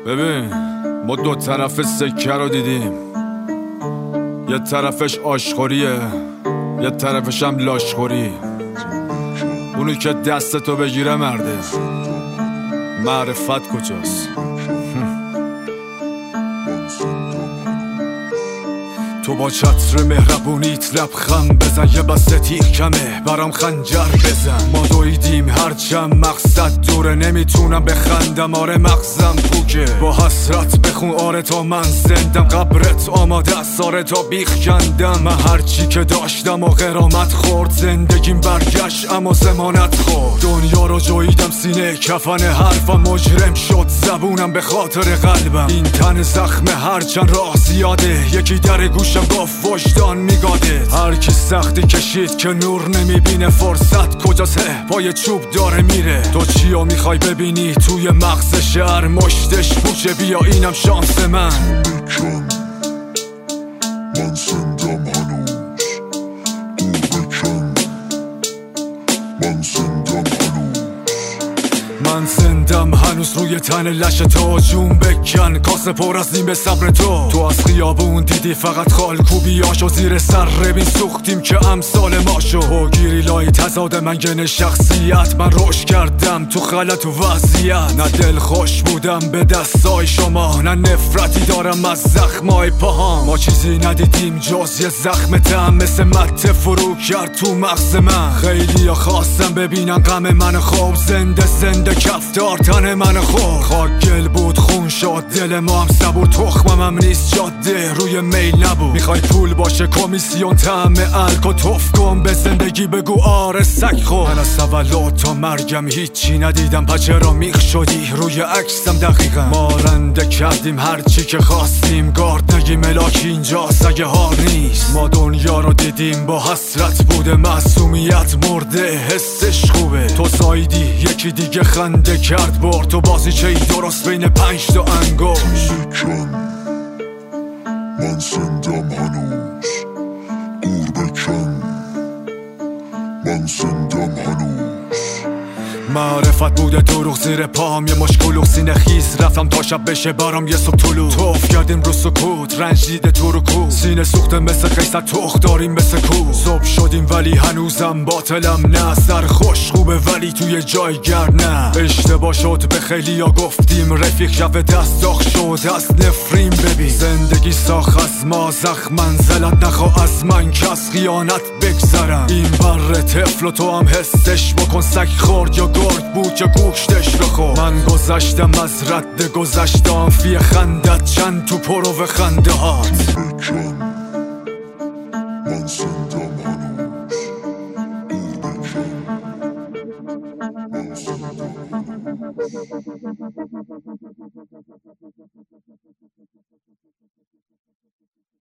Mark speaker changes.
Speaker 1: ببین ما دو طرف سکه رو دیدیم، یه طرفش آشخوریه یه طرفش هم لاشخوری. اونی که دستتو بگیره مرده، معرفت کجاست؟ تو با چتر مهربونیت لبخند بزن، یه بسته تیغ کمه برام خنجر بزن. ما دویدیم هرچند مقصد دوره، نمیتونم بخندم آره مغزم پوکه. با حسرت بخون آره تا من زندم، قبرت آماده است آره تا بیخ کندم. من هرچی که داشتم و غرامت خورد، زندگیم برگشت اما زمانت خورد. دنیا رو جویدم سینه کفن حرفم، مجرم شد زبونم به خاطر قلبم. این تن زخم هرچند راه زیاده، یکی در گوشم گفت وجدان میگاده. هر کی سختی کشید که نور نمیبینه، فرصت کجاست پای چوب داره میره. تو چیو میخوای ببینی توی مغز شهر، مشتش پوچه بیا اینم شانس من.
Speaker 2: من زندم هنوز دور بکن، من زندم هنوز،
Speaker 1: من زندم هنوز روی تن لش تو. جون بکن کاسه پر از نیم صبر تو از خیابون دیدی فقط خالکوبیاشو، زیر سر ببین سوختیم که امثال ماشو. و گیری لای تضاد منگن شخصیت، من رشد کردم تو غلط و وضعیت. نه دل خوش بودم به دستای شما، نه نفرتی دارم از زخمای پاهام. ما چیزی ندیدیم جز یه زخم تم، مثل مت فرو کرد تو مغز من. خیلی ها خواستم ببینن غم من خوب، زنده زنده کفتار تن من خور. خاک گل بود خون شد دل ما هم صبور، تخمم هم نیست جاده روی میل نبود. میخوای پول باشه کمیسیون طعم الکو، توف کن به زندگی بگو آره سگ خور. من از تولد تا مرگم هیچی ندیدم، پس چرا میخ شدی روی عکسم دقیقا. ما رنده کردیم هرچی که خواستیم، گارد نگی ملاک اینجا سگ هار نیست. ما دنیا رو دیدیم با حسرت بوده، معصومیت مرده حسش خوبه. تو زایدی یکی دیگه خنده کرد برد، تو بازی چه درست بین 5 تا انگشت.
Speaker 2: من زندم هنوز دور بکن، من زندم هنوز.
Speaker 1: معرفت بوده دروغ زیر پام، یه مشکلوخ سینه خیز رفتم تا شب بشه برام یه صبح طلوع. توف کردیم رو سکوت رنج دیده تو رو کو، سینه سوخته مثل قیصر تخ داریم مثل کو. صبح شدیم ولی هنوزم باطلم نه، سر خوش خوبه ولی توی جایگر نه. اشتباه شد به خیلی ها گفتیم رفیق، شب دست داغ شد از نفرین. ببین زندگی ساخ از ما زخم منزلت، نخوا از من که از خیانت بگذرم. این بر طفل و تو هم حسش بکن، سگ خورد یا گرگ بود که گوشتش رو خورد. من گذشتم از رد گذشتم، فی خندت چند تو پرو خنده هات.
Speaker 2: من زندم هنوز دور بکن، من زندم هنوز.